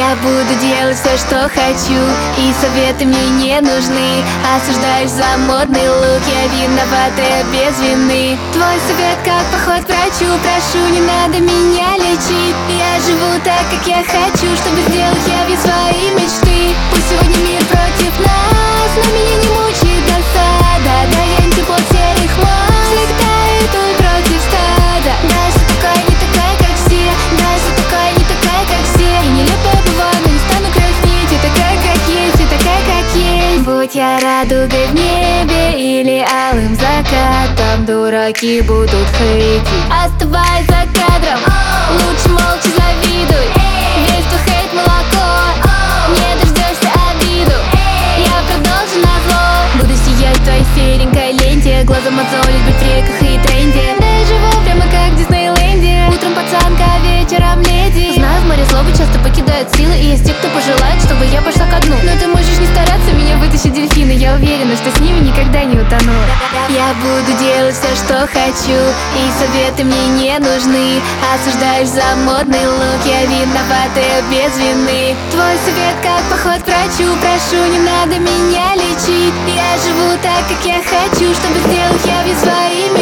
Я буду делать все, что хочу, и советы мне не нужны. Осуждаешь за модный лук, я виноватая без вины. Твой совет как поход к врачу, прошу, не надо меня лечить. Я живу так, как я хочу, чтобы сделать явью свои мечты. Пусть сегодня мир против нас, но меня не мучает досада. Даем тепло серых маск, взлетаю той против стада. Даша такая не такая, как все, Даша такая не такая, как все. И нелепая бываю, но не стану краснеть. Я такая, как есть, я такая, как есть. Будь я радугой в небе или алым закатом, дураки будут хейтить, оставаясь за кадром. Лучше молча завидуй, весь твой хейт молоко. Не дождешься обиду, я продолжу назло. Буду сиять в твоей серенькой ленте, глазом мозолить, быть в реках и тренде. Да я живу прямо как в Диснейленде. Утром пацанка, вечером леди. Знаю, в море злобы часто покидают силы, и есть те, кто пожелает, чтобы я пошла ко дну. Но ты можешь не стараться меня вытащить дельфины, я уверена, что с ними никогда не утону. Я буду делать все, что хочу, и советы мне не нужны. Осуждаешь за модный лук, я виноватая без вины. Твой совет как поход к врачу, прошу, не надо меня лечить. Я живу так, как я хочу, чтобы сделать явью своими